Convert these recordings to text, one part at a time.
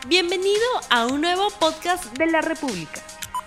Bienvenido a un nuevo podcast de La República.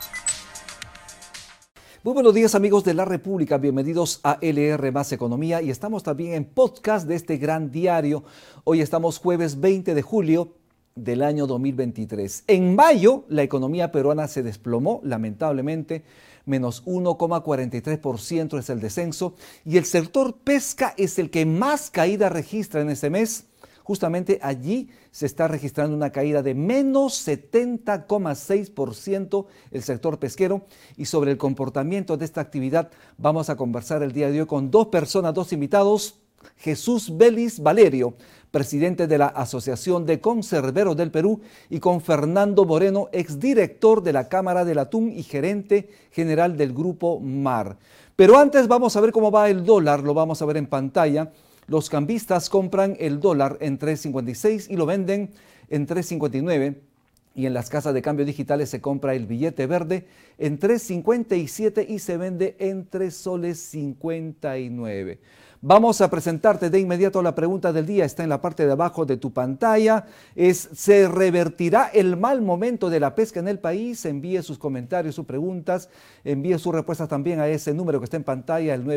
Muy buenos días amigos de La República, bienvenidos a LR Más Economía y estamos también en podcast de este gran diario. Hoy estamos jueves 20 de julio del año 2023. En mayo la economía peruana se desplomó lamentablemente, menos 1,43% es el descenso y el sector pesca es el que más caída registra en este mes. Justamente allí se está registrando una caída de menos 70,6% el sector pesquero y sobre el comportamiento de esta actividad vamos a conversar el día de hoy con dos invitados, Jesús Vélez Valerio, presidente de la Asociación de Conserveros del Perú, y con Fernando Moreno, exdirector de la Cámara del Atún y gerente general del Grupo Mar. Pero antes vamos a ver cómo va el dólar, lo vamos a ver en pantalla. Los cambistas compran el dólar en 3.56 y lo venden en 3.59. Y en las casas de cambio digitales se compra el billete verde en 3.57 y se vende en 3 soles 59. Vamos a presentarte de inmediato la pregunta del día. Está en la parte de abajo de tu pantalla. ¿Se revertirá el mal momento de la pesca en el país? Envíe sus comentarios, sus preguntas. Envíe sus respuestas también a ese número que está en pantalla, el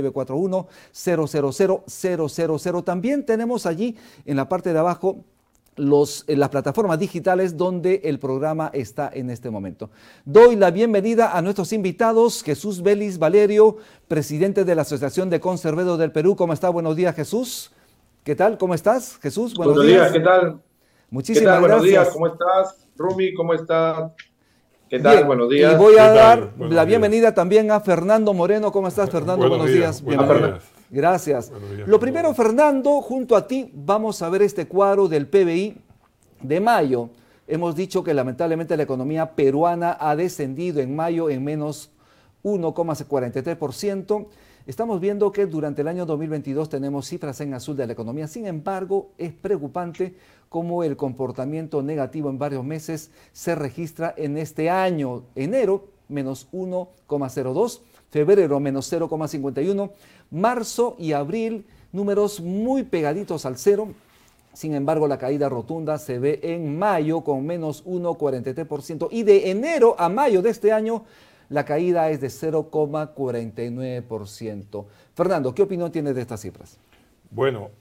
941-000-000. También tenemos allí en la parte de abajo las plataformas digitales donde el programa está en este momento. Doy la bienvenida a nuestros invitados, Jesús Vélez Valerio, presidente de la Asociación de Conserveros del Perú. ¿Cómo está? Buenos días, Jesús. ¿Qué tal? ¿Cómo estás, Jesús? Buenos días. ¿Qué tal? Muchísimas gracias. Buenos días, ¿cómo estás? Rumi, ¿cómo estás? ¿Qué tal? Bien. Buenos días. Y voy a dar la bienvenida también a Fernando Moreno. ¿Cmo estás, Fernando? Buenos días. Bienvenido. Gracias. Lo primero, Fernando, junto a ti vamos a ver este cuadro del PBI de mayo. Hemos dicho que lamentablemente la economía peruana ha descendido en mayo en menos 1,43%. Estamos viendo que durante el año 2022 tenemos cifras en azul de la economía. Sin embargo, es preocupante cómo el comportamiento negativo en varios meses se registra en este año. Enero, menos 1,02%. Febrero, menos 0,51%. Marzo y abril, números muy pegaditos al cero. Sin embargo, la caída rotunda se ve en mayo con menos 1,43%. Y de enero a mayo de este año, la caída es de 0,49%. Fernando, ¿qué opinión tienes de estas cifras? Bueno,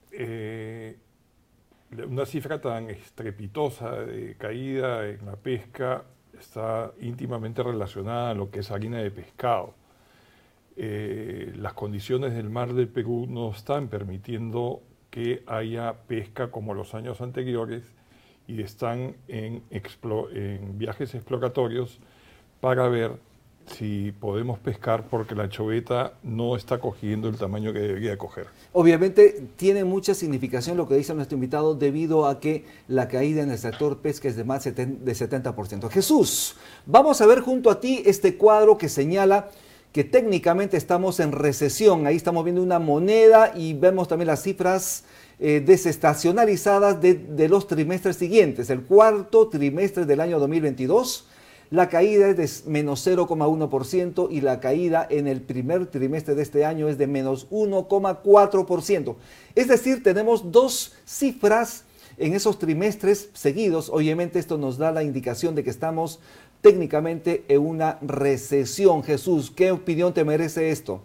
una cifra tan estrepitosa de caída en la pesca está íntimamente relacionada a lo que es harina de pescado. Las condiciones del mar del Perú no están permitiendo que haya pesca como los años anteriores y están en viajes exploratorios para ver si podemos pescar porque la anchoveta no está cogiendo el tamaño que debería coger. Obviamente tiene mucha significación lo que dice nuestro invitado debido a que la caída en el sector pesca es de más de 70%. Jesús, vamos a ver junto a ti este cuadro que señala que técnicamente estamos en recesión. Ahí estamos viendo una moneda y vemos también las cifras desestacionalizadas de los trimestres siguientes. El cuarto trimestre del año 2022, la caída es de menos 0,1% y la caída en el primer trimestre de este año es de menos 1,4%. Es decir, tenemos dos cifras en esos trimestres seguidos. Obviamente esto nos da la indicación de que estamos técnicamente en una recesión. Jesús, ¿qué opinión te merece esto?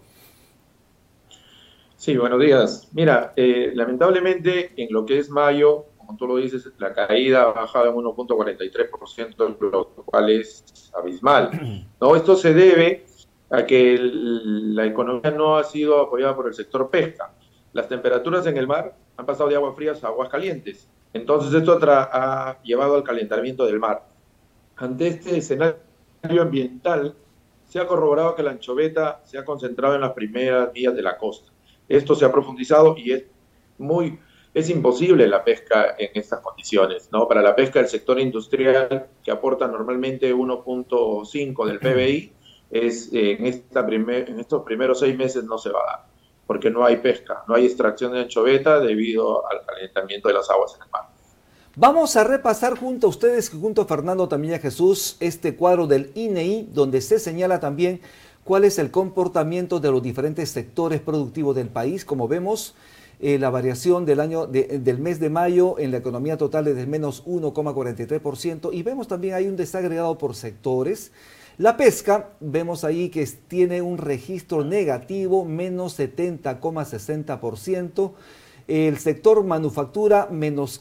Sí, buenos días. Mira, lamentablemente en lo que es mayo, como tú lo dices, la caída ha bajado en 1,43%, lo cual es abismal. ¿No? Esto se debe a que la economía no ha sido apoyada por el sector pesca. Las temperaturas en el mar han pasado de aguas frías a aguas calientes. Entonces esto ha llevado al calentamiento del mar. Ante este escenario ambiental, se ha corroborado que la anchoveta se ha concentrado en las primeras vías de la costa. Esto se ha profundizado y es imposible la pesca en estas condiciones, ¿no? Para la pesca del sector industrial, que aporta normalmente 1,5 del PBI, en estos primeros 6 meses no se va a dar, porque no hay pesca, no hay extracción de anchoveta debido al calentamiento de las aguas en el mar. Vamos a repasar junto a ustedes, junto a Fernando también a Jesús, este cuadro del INEI, donde se señala también cuál es el comportamiento de los diferentes sectores productivos del país. Como vemos, La variación del mes de mayo en la economía total es de menos 1,43% y vemos también hay un desagregado por sectores. La pesca, vemos ahí que tiene un registro negativo, menos 70,60%. El sector manufactura, menos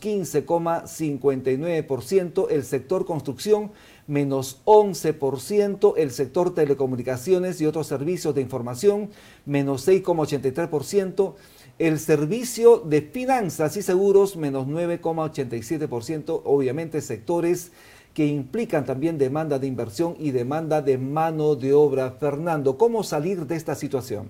15,59%. El sector construcción, menos 11%. El sector telecomunicaciones y otros servicios de información, menos 6,83%. El servicio de finanzas y seguros, menos 9,87%. Obviamente sectores que implican también demanda de inversión y demanda de mano de obra. Fernando, ¿cómo salir de esta situación?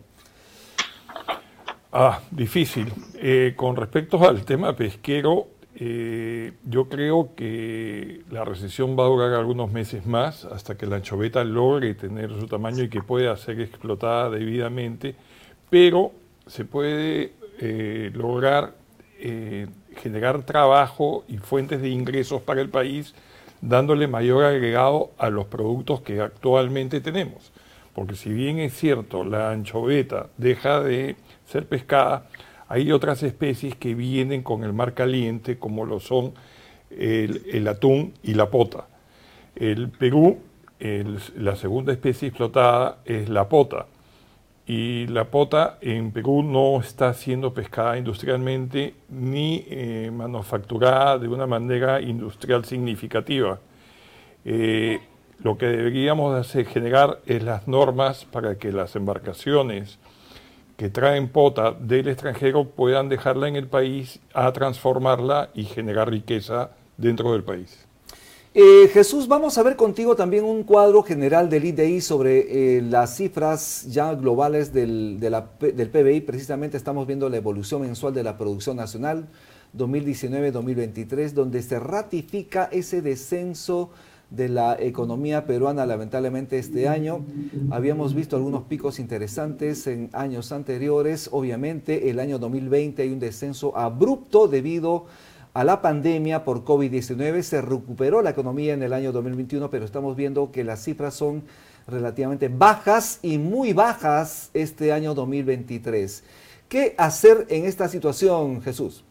Difícil. Con respecto al tema pesquero, yo creo que la recesión va a durar algunos meses más hasta que la anchoveta logre tener su tamaño y que pueda ser explotada debidamente, pero se puede lograr generar trabajo y fuentes de ingresos para el país dándole mayor agregado a los productos que actualmente tenemos. Porque si bien es cierto, la anchoveta deja de ser pescada, hay otras especies que vienen con el mar caliente, como lo son el atún y la pota. El Perú, la segunda especie explotada es la pota. Y la pota en Perú no está siendo pescada industrialmente ni manufacturada de una manera industrial significativa. Lo que deberíamos hacer, generar es las normas para que las embarcaciones que traen pota del extranjero puedan dejarla en el país a transformarla y generar riqueza dentro del país. Jesús, vamos a ver contigo también un cuadro general del IDI sobre las cifras ya globales del PBI. Precisamente estamos viendo la evolución mensual de la producción nacional 2019-2023, donde se ratifica ese descenso de la economía peruana. Lamentablemente este año habíamos visto algunos picos interesantes en años anteriores. Obviamente el año 2020 hay un descenso abrupto debido a la pandemia por COVID-19. Se recuperó la economía en el año 2021, pero estamos viendo que las cifras son relativamente bajas y muy bajas este año 2023. ¿Qué hacer en esta situación, Jesús?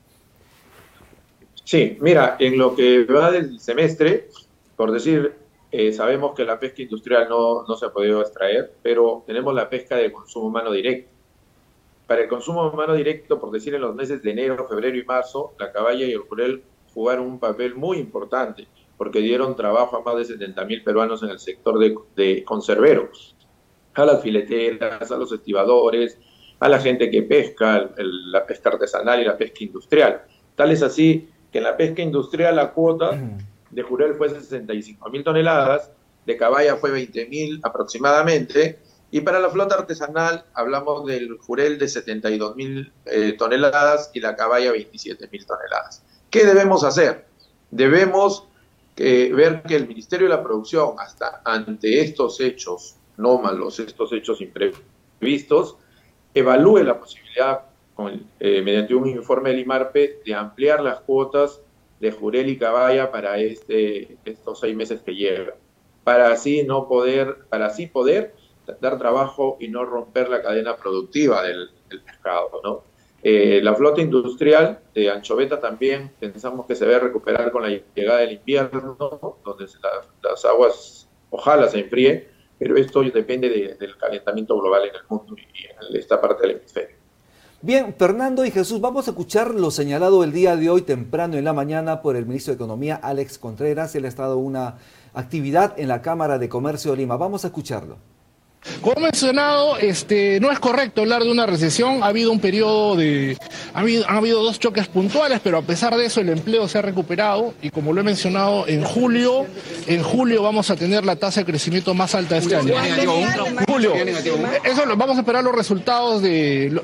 Sí, mira, en lo que va del semestre, por decir, sabemos que la pesca industrial no se ha podido extraer, pero tenemos la pesca de consumo humano directo. Para el consumo humano directo, por decir, en los meses de enero, febrero y marzo, la caballa y el jurel jugaron un papel muy importante, porque dieron trabajo a más de 70.000 peruanos en el sector de conserveros, a las fileteras, a los estibadores, a la gente que pesca, la pesca artesanal y la pesca industrial. Tal es así que en la pesca industrial la cuota de jurel fue 65.000 toneladas, de caballa fue 20.000 aproximadamente, y para la flota artesanal hablamos del jurel de 72.000 toneladas y la caballa 27.000 toneladas. ¿Qué debemos hacer? Debemos ver que el Ministerio de la Producción, hasta ante estos hechos anómalos, estos hechos imprevistos, evalúe la posibilidad, mediante un informe del IMARPE, de ampliar las cuotas de jurel y caballa para estos 6 meses que llegan, para así poder dar trabajo y no romper la cadena productiva del pescado, ¿no? La flota industrial de anchoveta también pensamos que se debe recuperar con la llegada del invierno, donde las aguas ojalá se enfríen, pero esto depende del calentamiento global en el mundo y en esta parte del hemisferio. Bien, Fernando y Jesús, vamos a escuchar lo señalado el día de hoy temprano en la mañana por el ministro de Economía, Alex Contreras. Él ha estado en una actividad en la Cámara de Comercio de Lima. Vamos a escucharlo. Como mencionado, no es correcto hablar de una recesión. Ha habido un periodo han habido 2 choques puntuales, pero a pesar de eso el empleo se ha recuperado y, como lo he mencionado, en julio vamos a tener la tasa de crecimiento más alta de este año. Julio, eso vamos a esperar los resultados del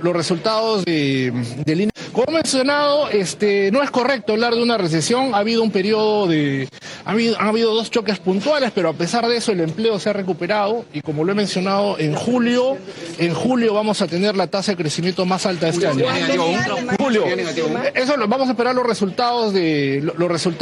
INE. Como mencionado, no es correcto hablar de una recesión. Ha habido un periodo han habido 2 choques puntuales, pero a pesar de eso el empleo se ha recuperado y, como lo he mencionado, en julio vamos a tener la tasa de crecimiento más alta de este año. Julio, eso vamos a esperar los resultados del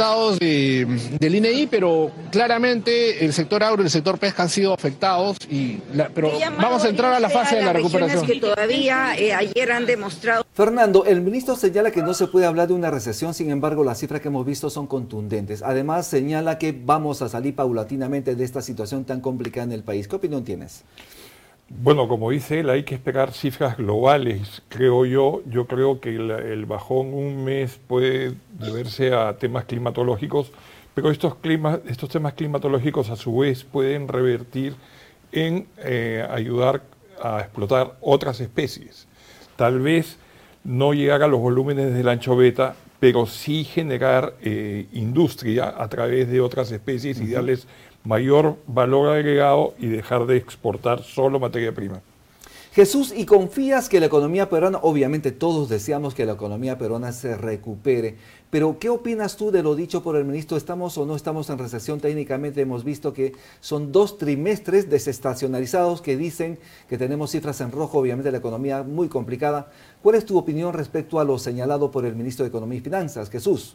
INEI, pero claramente el sector agro y el sector pesca han sido afectados pero vamos a entrar a la fase de la recuperación. Que todavía ayer han demostrado. Fernando, el ministro ministro señala que no se puede hablar de una recesión, sin embargo, las cifras que hemos visto son contundentes. Además, señala que vamos a salir paulatinamente de esta situación tan complicada en el país. ¿Qué opinión tienes? Bueno, como dice él, hay que esperar cifras globales, creo yo. Yo creo que el bajón un mes puede deberse a temas climatológicos, pero estos temas climatológicos a su vez pueden revertir en ayudar a explotar otras especies. Tal vez no llegar a los volúmenes de la anchoveta, pero sí generar industria a través de otras especies y darles mayor valor agregado y dejar de exportar solo materia prima. Jesús, ¿y confías que la economía peruana, obviamente todos deseamos que la economía peruana se recupere, pero qué opinas tú de lo dicho por el ministro? ¿Estamos o no estamos en recesión? Técnicamente hemos visto que son 2 trimestres desestacionalizados que dicen que tenemos cifras en rojo, obviamente la economía muy complicada. ¿Cuál es tu opinión respecto a lo señalado por el ministro de Economía y Finanzas, Jesús?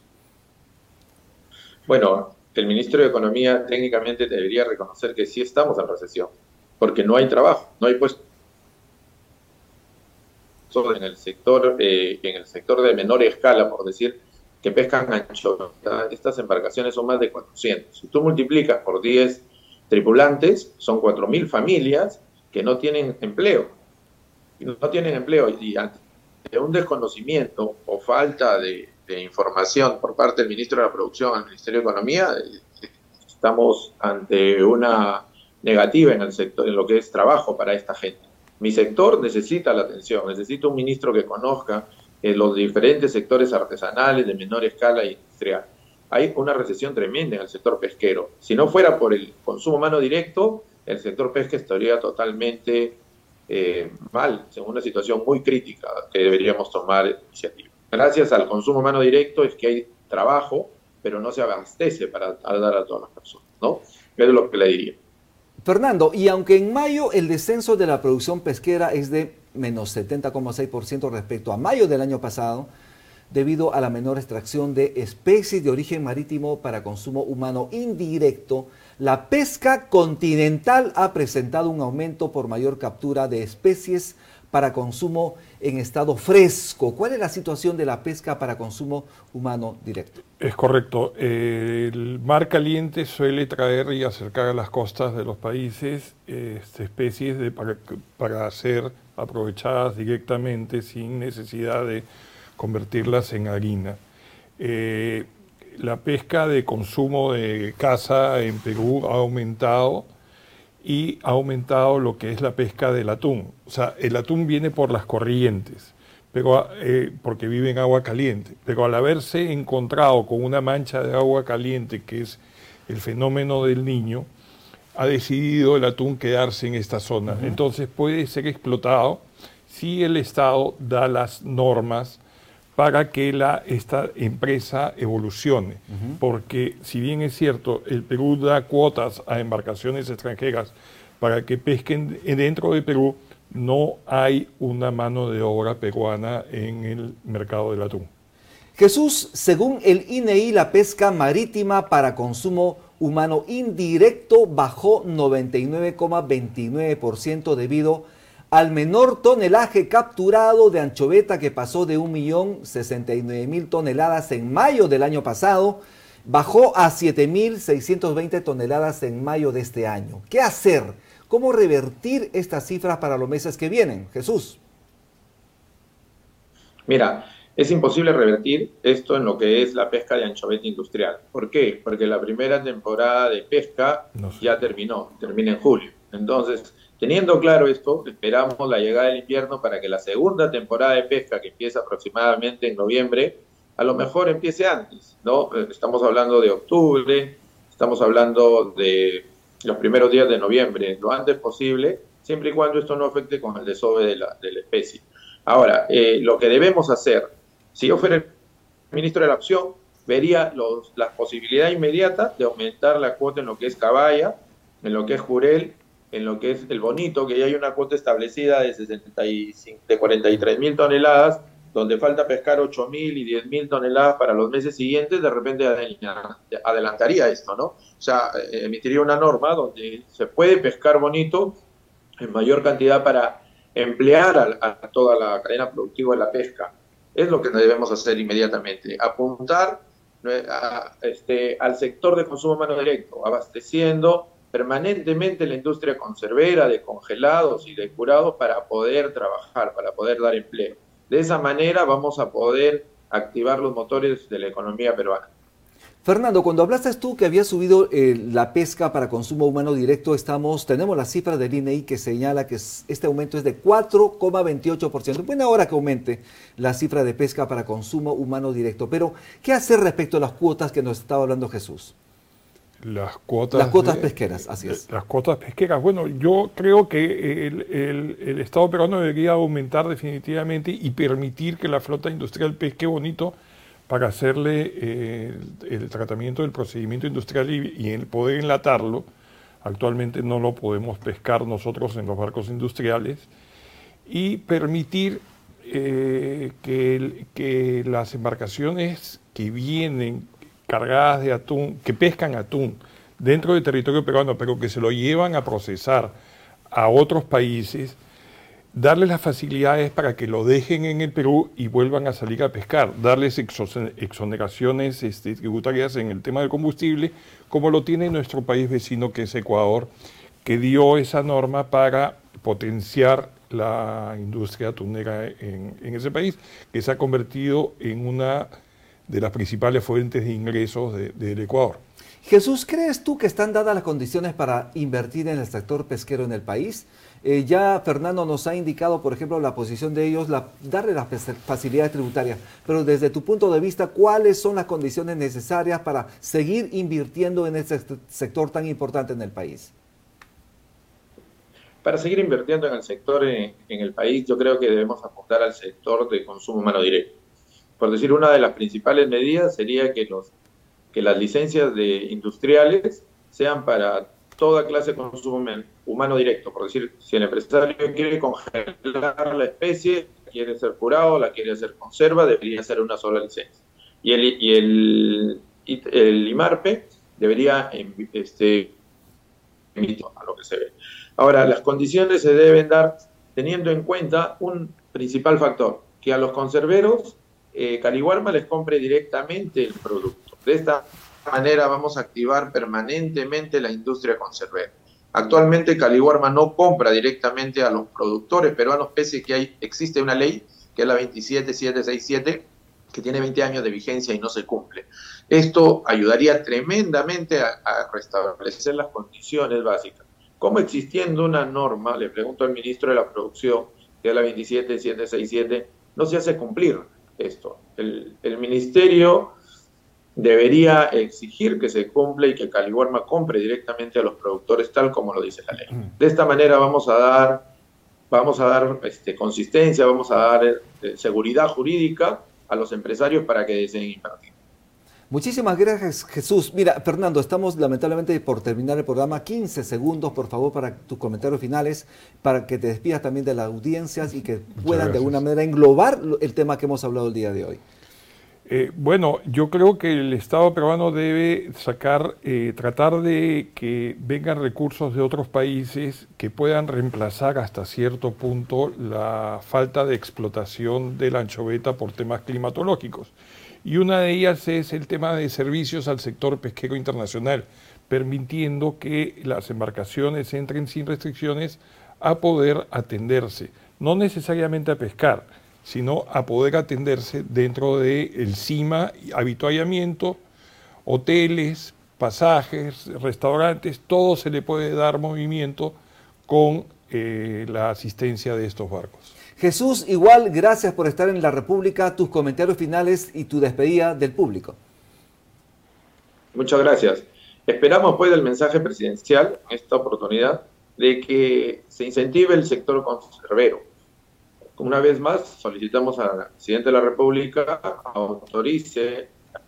Bueno, el ministro de Economía técnicamente debería reconocer que sí estamos en recesión, porque no hay trabajo, no hay puestos en el sector de menor escala, por decir, que pescan anchoveta. Estas embarcaciones son más de 400. Si tú multiplicas por 10 tripulantes, son 4.000 familias que no tienen empleo. Y ante un desconocimiento o falta de información por parte del ministro de la Producción al Ministerio de Economía, estamos ante una negativa en el sector, en lo que es trabajo para esta gente. Mi sector necesita la atención, necesita un ministro que conozca los diferentes sectores artesanales de menor escala e industrial. Hay una recesión tremenda en el sector pesquero. Si no fuera por el consumo humano directo, el sector pesca estaría totalmente mal, en una situación muy crítica que deberíamos tomar iniciativa. Gracias al consumo humano directo es que hay trabajo, pero no se abastece para dar a todas las personas, ¿no? Eso es lo que le diría. Fernando, y aunque en mayo el descenso de la producción pesquera es de menos 70,6% respecto a mayo del año pasado, debido a la menor extracción de especies de origen marítimo para consumo humano indirecto, la pesca continental ha presentado un aumento por mayor captura de especies para consumo en estado fresco. ¿Cuál es la situación de la pesca para consumo humano directo? Es correcto. El mar caliente suele traer y acercar a las costas de los países especies para ser aprovechadas directamente sin necesidad de convertirlas en harina. La pesca de consumo de caza en Perú ha aumentado, y ha aumentado lo que es la pesca del atún. O sea, el atún viene por las corrientes, pero, porque vive en agua caliente, pero al haberse encontrado con una mancha de agua caliente, que es el fenómeno del Niño, ha decidido el atún quedarse en esta zona. Entonces puede ser explotado si el Estado da las normas para que esta empresa evolucione. Porque si bien es cierto, el Perú da cuotas a embarcaciones extranjeras para que pesquen dentro de Perú, no hay una mano de obra peruana en el mercado del atún. Jesús, según el INEI, la pesca marítima para consumo humano indirecto bajó 99,29% debido al menor tonelaje capturado de anchoveta, que pasó de 1.069.000 toneladas en mayo del año pasado, bajó a 7.620 toneladas en mayo de este año. ¿Qué hacer? ¿Cómo revertir estas cifras para los meses que vienen? Jesús. Mira, es imposible revertir esto en lo que es la pesca de anchoveta industrial. ¿Por qué? Porque la primera temporada de pesca ya termina en julio. Entonces, teniendo claro esto, esperamos la llegada del invierno para que la segunda temporada de pesca, que empieza aproximadamente en noviembre, a lo mejor empiece antes, ¿no? Estamos hablando de octubre, estamos hablando de los primeros días de noviembre, lo antes posible, siempre y cuando esto no afecte con el desove de la especie. Ahora, lo que debemos hacer, si yo fuera el ministro de la Opción, vería las posibilidades inmediatas de aumentar la cuota en lo que es caballa, en lo que es jurel, en lo que es el bonito, que ya hay una cuota establecida de 43.000 toneladas, donde falta pescar 8.000 y 10.000 toneladas para los meses siguientes. De repente adelantaría esto, ¿no? O sea, emitiría una norma donde se puede pescar bonito en mayor cantidad para emplear a toda la cadena productiva de la pesca. Es lo que debemos hacer inmediatamente, apuntar al sector de consumo humano directo, abasteciendo permanentemente la industria conservera de congelados y de curados para poder trabajar, para poder dar empleo. De esa manera vamos a poder activar los motores de la economía peruana. Fernando, cuando hablaste tú que había subido la pesca para consumo humano directo, tenemos la cifra del INEI que señala que este aumento es de 4,28%. Buena hora que aumente la cifra de pesca para consumo humano directo. Pero, ¿qué hacer respecto a las cuotas que nos estaba hablando Jesús? Las cuotas pesqueras, así es. Las cuotas pesqueras. Bueno, yo creo que el Estado peruano debería aumentar definitivamente y permitir que la flota industrial pesque bonito para hacerle el tratamiento del procedimiento industrial y el poder enlatarlo. Actualmente no lo podemos pescar nosotros en los barcos industriales. Y permitir que las embarcaciones que vienen cargadas de atún, que pescan atún dentro del territorio peruano, pero que se lo llevan a procesar a otros países, darles las facilidades para que lo dejen en el Perú y vuelvan a salir a pescar, darles exoneraciones tributarias en el tema del combustible, como lo tiene nuestro país vecino que es Ecuador, que dio esa norma para potenciar la industria atunera en ese país, que se ha convertido en una de las principales fuentes de ingresos del Ecuador. Jesús, ¿crees tú que están dadas las condiciones para invertir en el sector pesquero en el país? Ya Fernando nos ha indicado, por ejemplo, la posición de ellos, darle las facilidades tributarias, pero desde tu punto de vista, ¿cuáles son las condiciones necesarias para seguir invirtiendo en ese sector tan importante en el país? Para seguir invirtiendo en el sector en el país, yo creo que debemos apuntar al sector de consumo humano directo. Por decir, una de las principales medidas sería que las licencias de industriales sean para toda clase de consumo humano directo. Por decir, si el empresario quiere congelar la especie, quiere ser curado, la quiere hacer conserva, debería ser una sola licencia. Y el IMARPE debería emitir a lo que se ve. Ahora, las condiciones se deben dar teniendo en cuenta un principal factor, que a los conserveros Caliwarma les compre directamente el producto. De esta manera vamos a activar permanentemente la industria conservera. Actualmente Caliwarma no compra directamente a los productores peruanos, pese a que existe una ley, que es la 27767, que tiene 20 años de vigencia y no se cumple. Esto ayudaría tremendamente a restablecer las condiciones básicas. ¿Cómo existiendo una norma, le pregunto al ministro de la Producción, que es la 27767, no se hace cumplir esto? El ministerio debería exigir que se cumpla y que Caliwarma compre directamente a los productores tal como lo dice la ley. De esta manera vamos a dar consistencia, vamos a dar seguridad jurídica a los empresarios para que deseen invertir. Muchísimas gracias, Jesús. Mira, Fernando, estamos lamentablemente por terminar el programa. 15 segundos, por favor, para tus comentarios finales, para que te despidas también de las audiencias y que puedan de alguna manera englobar el tema que hemos hablado el día de hoy. Bueno, yo creo que el Estado peruano debe tratar de que vengan recursos de otros países que puedan reemplazar hasta cierto punto la falta de explotación de la anchoveta por temas climatológicos. Y una de ellas es el tema de servicios al sector pesquero internacional, permitiendo que las embarcaciones entren sin restricciones a poder atenderse, no necesariamente a pescar, sino a poder atenderse dentro del CIMA, avituallamiento, hoteles, pasajes, restaurantes, todo se le puede dar movimiento con la asistencia de estos barcos. Jesús, igual, gracias por estar en La República, tus comentarios finales y tu despedida del público. Muchas gracias. Esperamos pues del mensaje presidencial en esta oportunidad de que se incentive el sector conservero. Una vez más, solicitamos al presidente de la República autorice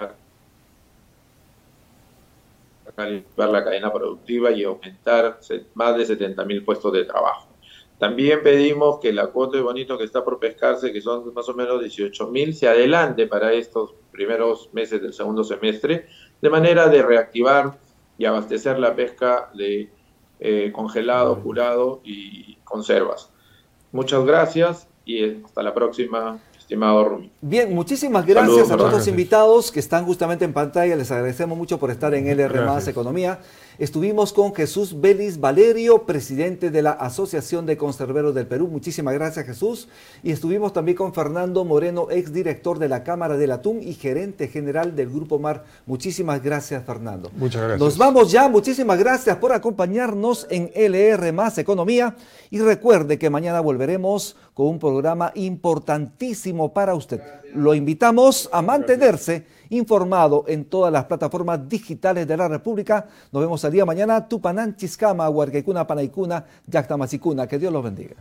a calibrar la cadena productiva y aumentar más de 70.000 puestos de trabajo. También pedimos que la cuota de bonito que está por pescarse, que son más o menos 18.000, se adelante para estos primeros meses del segundo semestre, de manera de reactivar y abastecer la pesca de congelado, curado y conservas. Muchas gracias y hasta la próxima. estimado Rumi. Bien, muchísimas gracias Saludos, a todos los gracias. invitados que están justamente en pantalla. Les agradecemos mucho por estar en LR Más Gracias. Economía. Estuvimos con Jesús Vélez Valerio, presidente de la Asociación de Conserveros del Perú. Muchísimas gracias, Jesús. Y estuvimos también con Fernando Moreno, exdirector de la Cámara del Atún y gerente general del Grupo Mar. Muchísimas gracias, Fernando. Muchas gracias. Nos vamos ya. Muchísimas gracias por acompañarnos en LR Más Economía. Y recuerde que mañana volveremos con un programa importantísimo para usted. Lo invitamos a mantenerse informado en todas las plataformas digitales de la República. Nos vemos el día de mañana. Tupanán, Chiscama, Huarcaicuna, Panaicuna, Yactamacicuna. Que Dios los bendiga.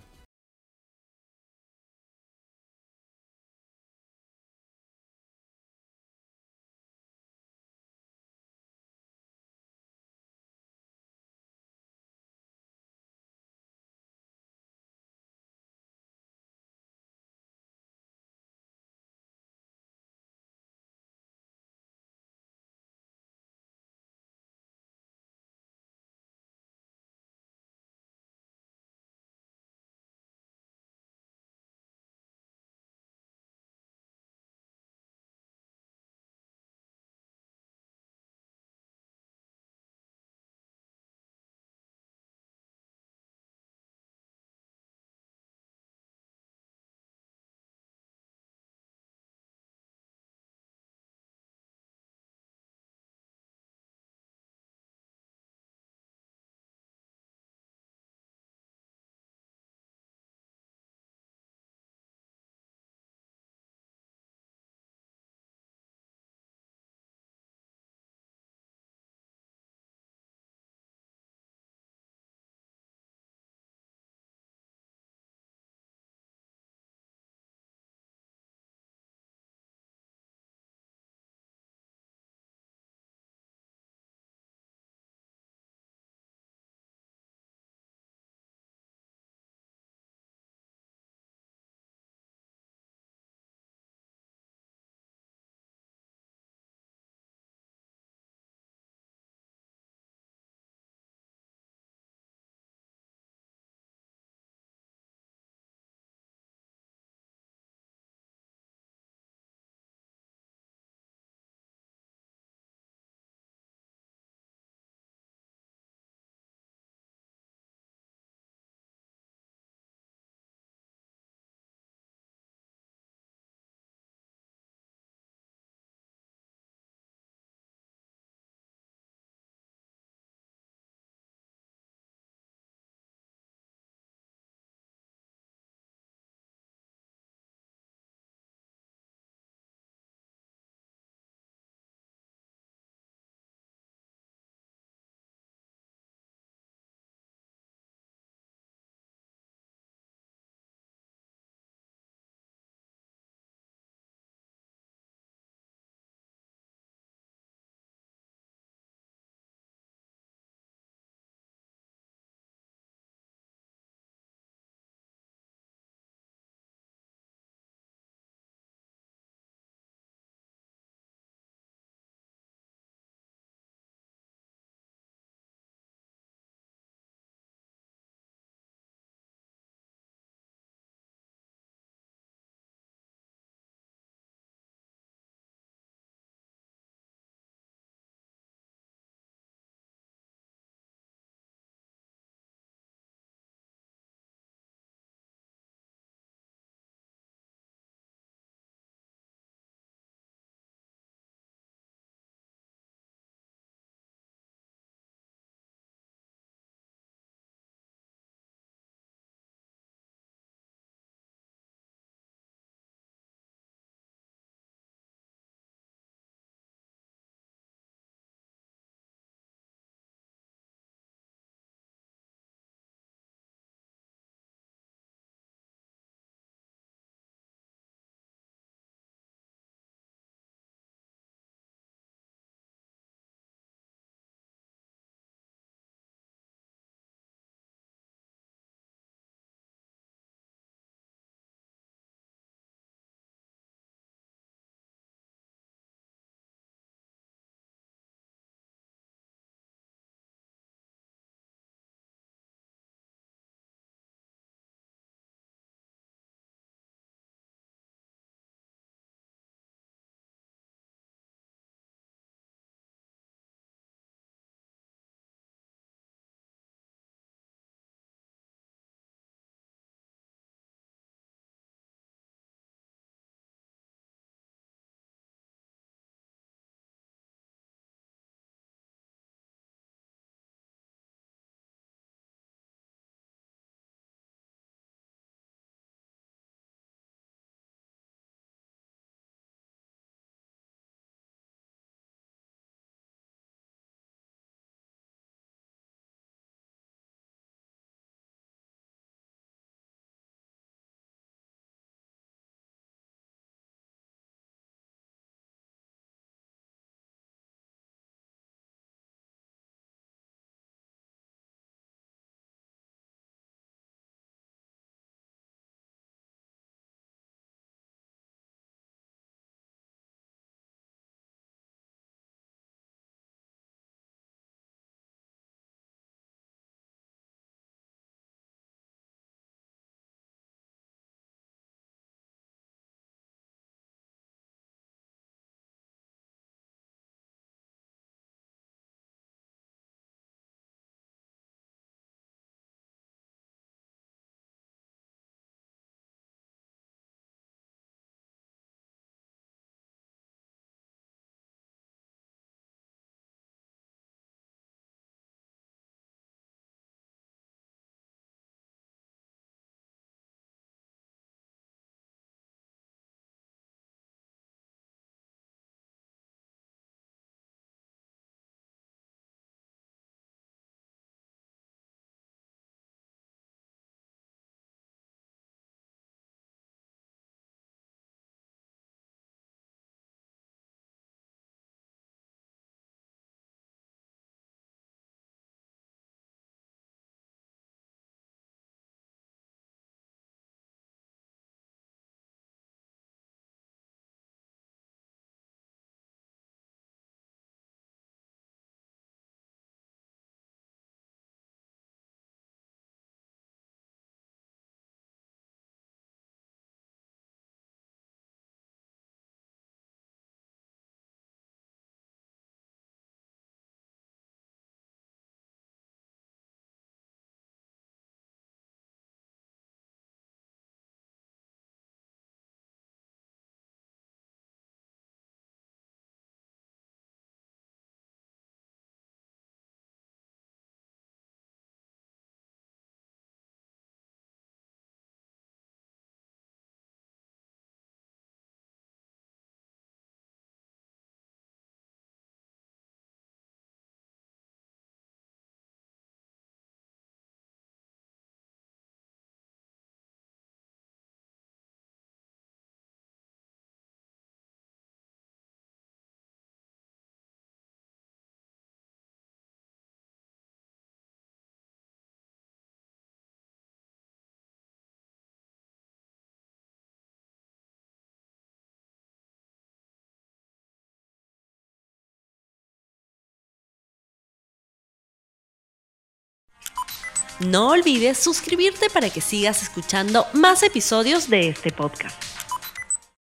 No olvides suscribirte para que sigas escuchando más episodios de este podcast.